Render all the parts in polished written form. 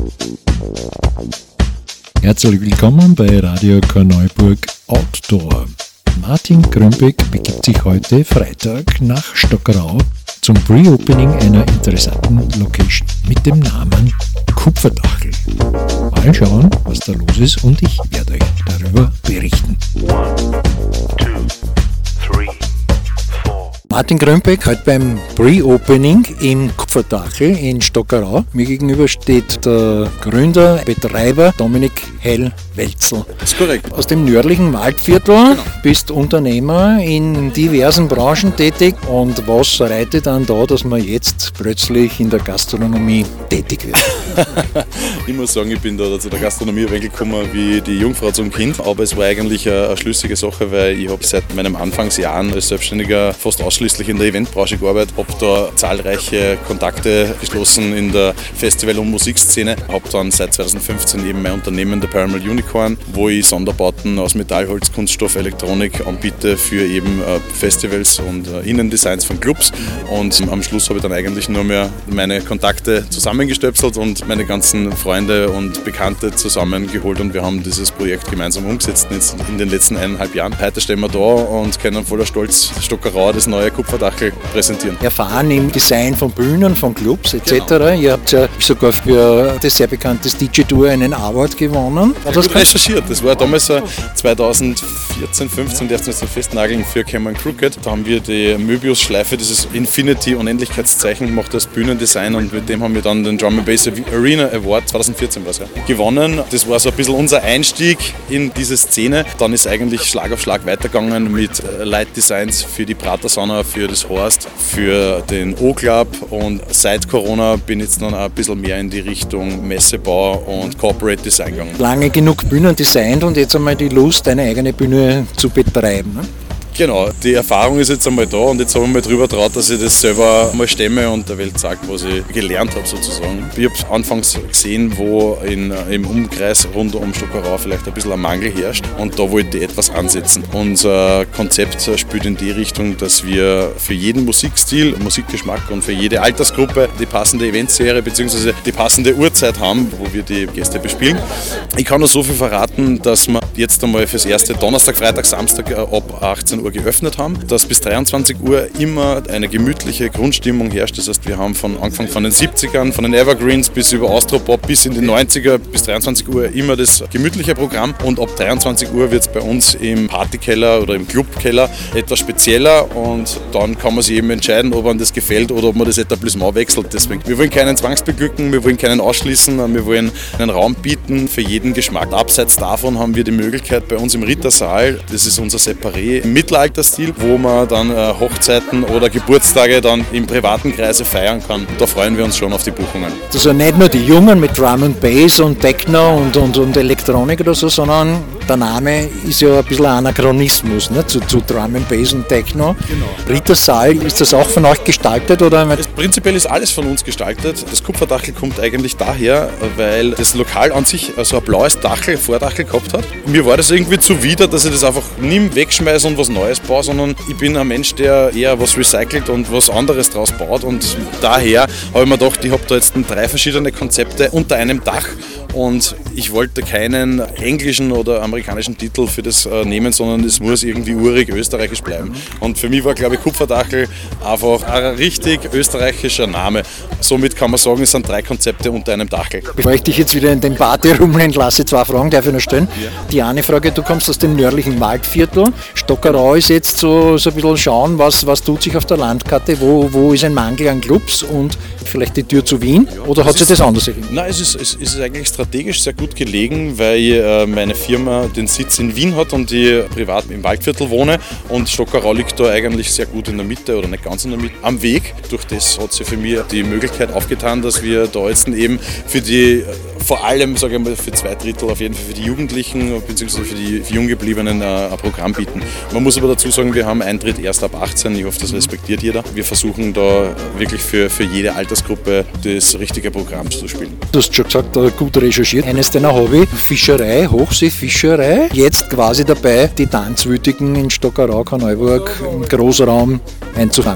Herzlich willkommen bei Radio Korneuburg Outdoor. Martin Grünbeck begibt sich heute Freitag nach Stockerau zum Pre-Opening einer interessanten Location mit dem Namen Kupferdachel. Mal schauen, was da los ist, und ich werde euch darüber berichten. Martin Grünbeck, heute beim Pre-Opening im Kupferdachel in Stockerau. Mir gegenüber steht der Gründer, Betreiber Dominik Hell-Welzel. Das ist korrekt. Aus dem nördlichen Waldviertel, genau. Bist Unternehmer in diversen Branchen tätig. Und was reitet dann da, dass man jetzt plötzlich in der Gastronomie tätig wird? Ich muss sagen, ich bin da zu der Gastronomie ein wenig gekommen wie die Jungfrau zum Kind. Aber es war eigentlich eine schlüssige Sache, weil ich habe seit meinen Anfangsjahren als Selbstständiger fast ausschließlich in der Eventbranche gearbeitet, habe da zahlreiche Kontakte geschlossen in der Festival- und Musikszene, habe dann seit 2015 eben mein Unternehmen, der Paramount Unicorn, wo ich Sonderbauten aus Metall, Holz, Kunststoff, Elektronik anbiete für eben Festivals und Innendesigns von Clubs. Und am Schluss habe ich dann eigentlich nur mehr meine Kontakte zusammengestöpselt und meine ganzen Freunde und Bekannte zusammengeholt, und wir haben dieses Projekt gemeinsam umgesetzt in den letzten 1,5 Jahren. Heute stehen wir da und können voller Stolz Stockerau das neue Kupferdachel präsentieren. Erfahren im Design von Bühnen, von Clubs etc. Genau. Ihr habt ja sogar für das sehr bekannte DJ-Tour einen Award gewonnen. Ja, gut recherchiert. Das war damals 2014, 15, darfst du jetzt festnageln, für Cameron Crooked. Da haben wir die Möbius-Schleife, dieses Infinity-Unendlichkeitszeichen gemacht als Bühnendesign, und mit dem haben wir dann den Drum & Bass Arena Award 2014 gewonnen. Das war so ein bisschen unser Einstieg in diese Szene. Dann ist eigentlich Schlag auf Schlag weitergegangen mit Light Designs für die Prater Sauna, für das Horst, für den O-Club, und seit Corona bin ich jetzt dann auch ein bisschen mehr in die Richtung Messebau und Corporate Design gegangen. Lange genug Bühnen designt und jetzt einmal die Lust, eine eigene Bühne zu betreiben, ne? Genau, die Erfahrung ist jetzt einmal da, und jetzt habe ich mir drüber traut, dass ich das selber mal stemme und der Welt sage, was ich gelernt habe sozusagen. Ich habe anfangs gesehen, wo im Umkreis rund um Stockerau vielleicht ein bisschen ein Mangel herrscht, und da wollte ich etwas ansetzen. Unser Konzept spielt in die Richtung, dass wir für jeden Musikstil, Musikgeschmack und für jede Altersgruppe die passende Eventserie bzw. die passende Uhrzeit haben, wo wir die Gäste bespielen. Ich kann nur so viel verraten, dass wir jetzt einmal fürs erste Donnerstag, Freitag, Samstag ab 18 Uhr geöffnet haben, dass bis 23 Uhr immer eine gemütliche Grundstimmung herrscht. Das heißt, wir haben von Anfang von den 70ern, von den Evergreens bis über Austropop bis in die 90er bis 23 Uhr immer das gemütliche Programm, und ab 23 Uhr wird es bei uns im Partykeller oder im Clubkeller etwas spezieller, und dann kann man sich eben entscheiden, ob einem das gefällt oder ob man das Etablissement wechselt. Deswegen, wir wollen keinen zwangsbeglücken, wir wollen keinen ausschließen, wir wollen einen Raum bieten für jeden Geschmack. Abseits davon haben wir die Möglichkeit bei uns im Rittersaal, das ist unser Separé, im Mittelalterstil, wo man dann Hochzeiten oder Geburtstage dann im privaten Kreise feiern kann. Da freuen wir uns schon auf die Buchungen. Also nicht nur die Jungen mit Drum and Bass und Techno und Elektronik oder so, sondern der Name ist ja ein bisschen ein Anachronismus, ne? zu Drum and Bass und Techno. Genau. Rittersaal, ist das auch von euch gestaltet? Oder? Prinzipiell ist alles von uns gestaltet. Das Kupferdachel kommt eigentlich daher, weil das Lokal an sich so ein blaues Dachel, Vordachel gehabt hat. Mir war das irgendwie zuwider, dass ich das einfach nie wegschmeiße und was Neues baue, sondern ich bin ein Mensch, der eher was recycelt und was anderes draus baut, und daher habe ich mir gedacht, ich habe da jetzt 3 verschiedene Konzepte unter einem Dach, und ich wollte keinen englischen oder amerikanischen Titel für das nehmen, sondern es muss irgendwie urig österreichisch bleiben. Und für mich war, glaube ich, Kupferdachel einfach ein richtig österreichischer Name. Somit kann man sagen, es sind 3 Konzepte unter einem Dachel. Bevor ich dich jetzt wieder in den Party rumrennen lasse, 2 Fragen darf ich noch stellen. Ja. Die eine Frage, du kommst aus dem nördlichen Waldviertel. Stockerau ist jetzt so ein bisschen schauen, was tut sich auf der Landkarte, wo ist ein Mangel an Clubs und vielleicht die Tür zu Wien, oder hat sich das anders ergeben? Nein, es ist eigentlich strategisch sehr gut gelegen, weil meine Firma den Sitz in Wien hat und ich privat im Waldviertel wohne, und Stockerau liegt da eigentlich sehr gut in der Mitte oder nicht ganz in der Mitte am Weg. Durch das hat sich für mich die Möglichkeit aufgetan, dass wir da jetzt eben für die, vor allem sage ich mal für 2 Drittel auf jeden Fall für die Jugendlichen bzw. für die Junggebliebenen ein Programm bieten. Man muss aber dazu sagen, wir haben Eintritt erst ab 18, ich hoffe, das respektiert jeder. Wir versuchen da wirklich für jede Altersgruppe das richtige Programm zu spielen. Du hast schon gesagt, gut recherchiert. Eines deiner Hobby, Fischerei, Hochseefischerei. Jetzt quasi dabei, die Tanzwütigen in Stockerau, Korneuburg im Großraum einzufangen.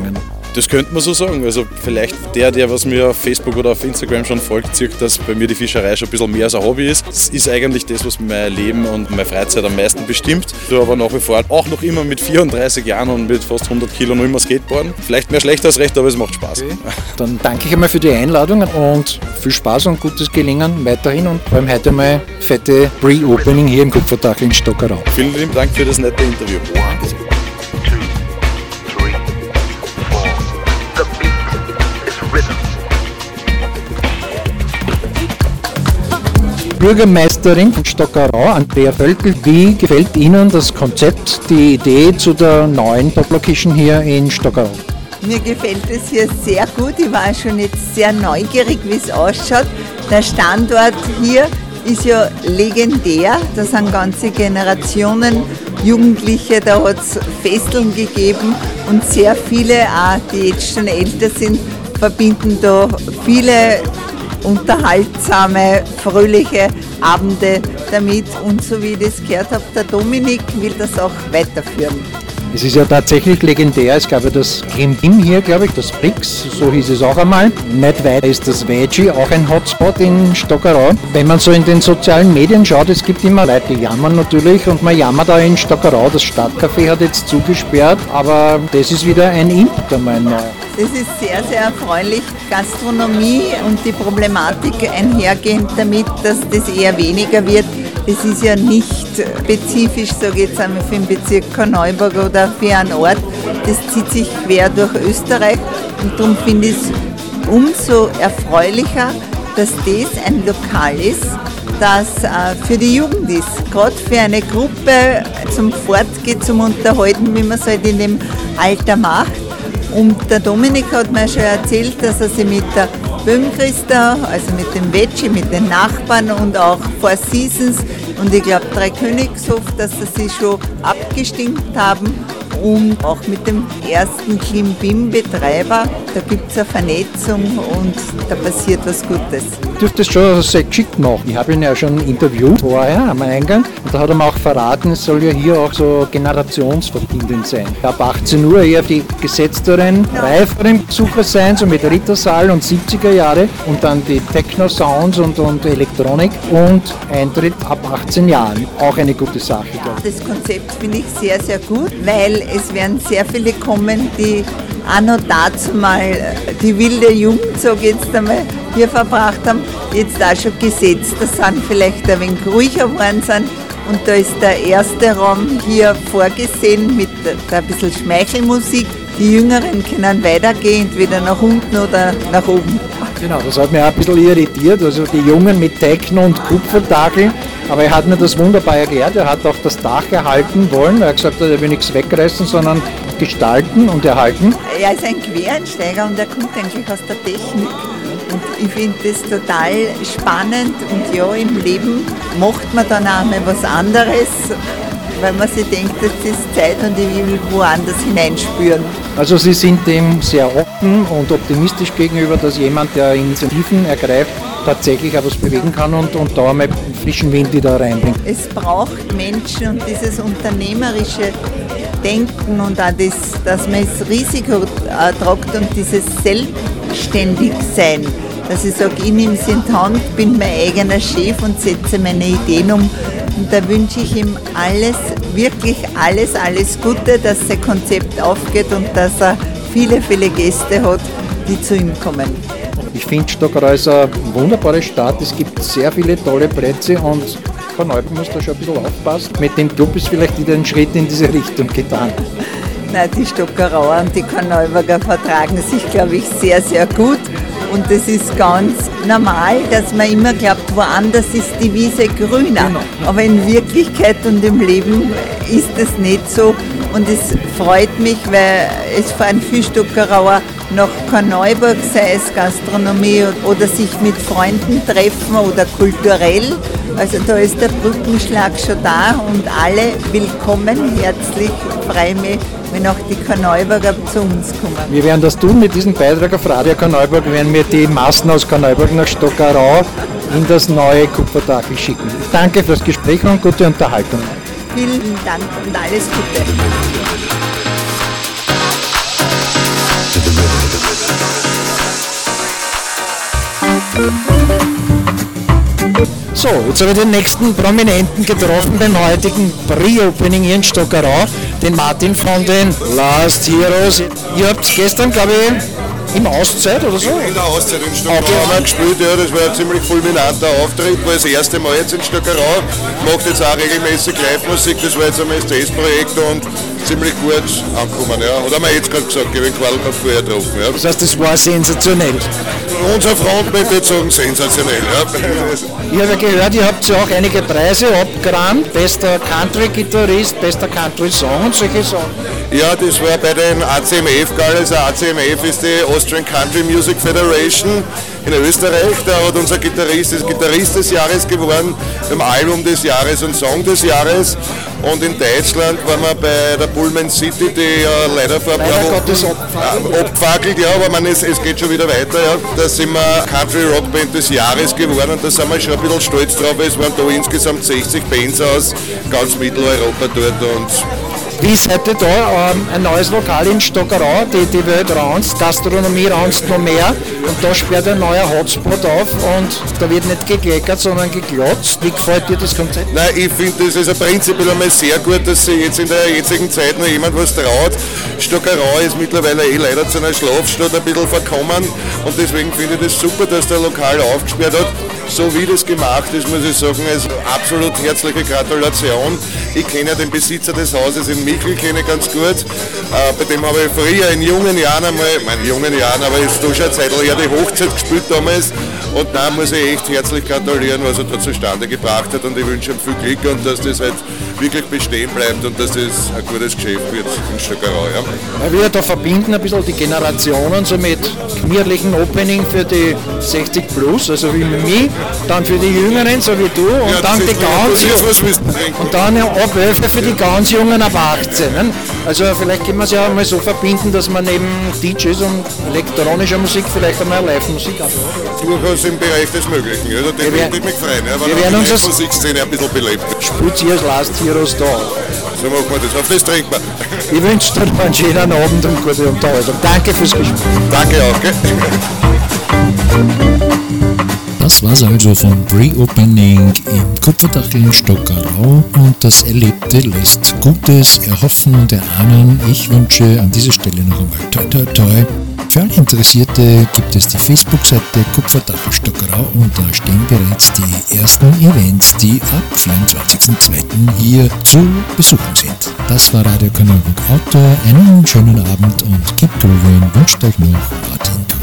Das könnte man so sagen. Also vielleicht der was mir auf Facebook oder auf Instagram schon folgt, sieht, dass bei mir die Fischerei schon ein bisschen mehr als ein Hobby ist. Das ist eigentlich das, was mein Leben und meine Freizeit am meisten bestimmt. Ich tue aber nach wie vor auch noch immer mit 34 Jahren und mit fast 100 Kilo noch immer Skateboarden. Vielleicht mehr schlecht als recht, aber es macht Spaß. Okay. Dann danke ich einmal für die Einladung und viel Spaß und gutes Gelingen weiterhin und vor allem heute mal fette Pre-Opening hier im Kupfertag in Stockerau. Vielen lieben Dank für das nette Interview. Bürgermeisterin von Stockerau, Andrea Völkel. Wie gefällt Ihnen das Konzept, die Idee zu der neuen Top-Location hier in Stockerau? Mir gefällt es hier sehr gut. Ich war schon jetzt sehr neugierig, wie es ausschaut. Der Standort hier ist ja legendär. Da sind ganze Generationen Jugendliche, da hat es Festeln gegeben und sehr viele, auch die jetzt schon älter sind, verbinden da viele unterhaltsame, fröhliche Abende damit. Und so wie ich das gehört habe, der Dominik will das auch weiterführen. Es ist ja tatsächlich legendär. Es gab ja das Klimbim hier, glaube ich, das Brix, so hieß es auch einmal. Nicht weit ist das Veggie, auch ein Hotspot in Stockerau. Wenn man so in den sozialen Medien schaut, es gibt immer Leute, die jammern natürlich und man jammert da in Stockerau. Das Stadtcafé hat jetzt zugesperrt, aber das ist wieder ein Input einmal neu. Das ist sehr, sehr erfreulich. Gastronomie und die Problematik einhergehend damit, dass das eher weniger wird. Das ist ja nicht spezifisch, sage ich jetzt einmal, für den Bezirk Korneuburg oder für einen Ort. Das zieht sich quer durch Österreich und darum finde ich es umso erfreulicher, dass das ein Lokal ist, das für die Jugend ist. Gerade für eine Gruppe zum Fortgehen, zum Unterhalten, wie man es halt in dem Alter macht. Und der Dominik hat mir schon erzählt, dass er sich mit der Böhmchrista, also mit dem Veggie, mit den Nachbarn und auch Four Seasons und ich glaube Dreikönigshof, dass sie sich schon abgestimmt haben. Und auch mit dem ersten Klimbim-Betreiber, da gibt es eine Vernetzung und da passiert was Gutes. Du dürftest schon sehr geschickt machen. Ich habe ihn ja schon interviewt vorher am Eingang und da hat er mir auch verraten, es soll ja hier auch so generationsverbindend sein. Ab 18 Uhr eher die gesetzteren, reiferen Besucher sein, so mit Rittersaal und 70er Jahre und dann die Techno-Sounds und Elektronik und Eintritt ab 18 Jahren. Auch eine gute Sache. Das Konzept finde ich sehr, sehr gut, weil es werden sehr viele kommen, die auch noch dazu mal die wilde Jugend, sage ich jetzt einmal, hier verbracht haben, jetzt auch schon gesetzt. Das sind vielleicht ein wenig ruhiger geworden sind. Und da ist der erste Raum hier vorgesehen mit ein bisschen Schmeichelmusik. Die Jüngeren können weitergehen, entweder nach unten oder nach oben. Genau, das hat mich auch ein bisschen irritiert. Also die Jungen mit Techno und Kupfertagel. Aber er hat mir das wunderbar erklärt. Er hat auch das Dach erhalten wollen. Er hat gesagt, er will nichts wegreißen, sondern gestalten und erhalten. Er ist ein Quereinsteiger und er kommt eigentlich aus der Technik. Und ich finde das total spannend. Und ja, im Leben macht man dann auch mal was anderes, weil man sich denkt, das ist Zeit und ich will woanders hineinspüren. Also Sie sind dem sehr offen und optimistisch gegenüber, dass jemand, der Initiativen ergreift, tatsächlich auch was bewegen kann und da einmal frischen Wind wieder reinbringt. Es braucht Menschen und dieses unternehmerische Denken und auch das, dass man das Risiko tragt und dieses Selbstständigsein. Dass ich sage, ich nehme es in die Hand, bin mein eigener Chef und setze meine Ideen um. Und da wünsche ich ihm alles, wirklich alles Gute, dass sein Konzept aufgeht und dass er viele, viele Gäste hat, die zu ihm kommen. Ich finde, Stockerau ist eine wunderbare Stadt. Es gibt sehr viele tolle Plätze und Korneuburg muss da schon ein bisschen aufpassen. Mit dem Club ist vielleicht wieder ein Schritt in diese Richtung getan. Nein, die Stockerauer und die Korneuburger vertragen sich, glaube ich, sehr, sehr gut. Und es ist ganz normal, dass man immer glaubt, woanders ist die Wiese grüner. Genau. Aber in Wirklichkeit und im Leben ist es nicht so. Und es freut mich, weil es fahren viele Stockerauer nach Korneuburg, sei es Gastronomie oder sich mit Freunden treffen oder kulturell. Also da ist der Brückenschlag schon da und alle willkommen, herzlich, freue mich, wenn auch die Korneuburger zu uns kommen. Wir werden das tun mit diesem Beitrag auf Radio Korneuburg, werden wir die Massen aus Korneuburg nach Stockerau in das neue Kupfertagel schicken. Danke fürs Gespräch und gute Unterhaltung. Vielen Dank und alles Gute. So, jetzt habe ich den nächsten Prominenten getroffen beim heutigen Pre-Opening hier in Stockerau, den Martin von den Last Heroes. Ihr habt gestern, glaube ich, im Auszeit oder so? In der Auszeit in Stockerau haben wir gespielt, ja, das war ein ziemlich fulminanter Auftritt, war das erste Mal jetzt in Stockerau, macht jetzt auch regelmäßig Live-Musik, das war jetzt ein STS-Projekt und ziemlich gut angekommen, ja. Oder haben wir jetzt gerade gesagt, ich habe den Quadl gerade vorher getroffen, ja. Das heißt, das war sensationell. Unser Frontman würde sagen, sensationell, ja. Ich habe ja gehört, ihr habt ja auch einige Preise abgeräumt, bester Country-Gitarrist, bester Country-Song und solche Sachen. Ja, das war bei den ACMF-Galas. Also ACMF ist die Austrian Country Music Federation in Österreich. Da hat unser Gitarrist des Jahres geworden, beim Album des Jahres und Song des Jahres. Und in Deutschland waren wir bei der Pullman City, die ja leider vor ein paar Wochen abgefackelt, ja, aber man, es geht schon wieder weiter. Ja. Da sind wir Country Rock Band des Jahres geworden und da sind wir schon ein bisschen stolz drauf. Es waren da insgesamt 60 Bands aus ganz Mitteleuropa dort. Und wie seid ihr da? Ein neues Lokal in Stockerau, die Welt raunzt, Gastronomie raunzt noch mehr und da sperrt ein neuer Hotspot auf und da wird nicht gekleckert, sondern geklotzt. Wie gefällt dir das Konzept? Nein, ich finde das ist prinzipiell einmal sehr gut, dass sich jetzt in der jetzigen Zeit noch jemand was traut. Stockerau ist mittlerweile leider zu einer Schlafstadt ein bisschen verkommen und deswegen finde ich das super, dass der Lokal aufgesperrt hat. So wie das gemacht ist, muss ich sagen, also absolut herzliche Gratulation. Ich kenne ja den Besitzer des Hauses in Michel, kenne ich ganz gut. Bei dem habe ich früher in jungen Jahren aber ist doch schon eine Zeit her, die Hochzeit gespielt damals. Und da muss ich echt herzlich gratulieren, was er da zustande gebracht hat und ich wünsche ihm viel Glück und dass das halt wirklich bestehen bleibt und dass das ein gutes Geschäft wird in Stockerau. Ja. Weil wir da verbinden ein bisschen die Generationen, so mit gemütlichen Opening für die 60 plus, also wie mich, dann für die Jüngeren, so wie du, und ja, dann die ganz Jungen. Und dann ab 11 für die ganz Jungen ab 18. Ne? Also vielleicht können wir es ja mal so verbinden, dass man neben DJs und elektronischer Musik vielleicht einmal Live-Musik hat. Durchaus im Bereich des Möglichen. Also das würde mich freuen, ja, wir werden uns Musikszene ein bisschen belebt. Spitz ihr als Last Heroes da. So machen wir das. Auf das trinken wir. Ich wünsche dir noch einen schönen Abend und gute Unterhaltung. Danke fürs Gespräch. Danke auch. Gell? Das war's also vom Pre-Opening im Kupferdachel in Stockerau und das Erlebte lässt Gutes erhoffen und erahnen. Ich wünsche an dieser Stelle noch einmal toi toi toi. Für alle Interessierte gibt es die Facebook-Seite Kupferdachel Stockerau und da stehen bereits die ersten Events, die ab 24.02. hier zu besuchen sind. Das war Radio Kanal Outdoor. Einen schönen Abend und keep grooving wünscht euch noch Martin.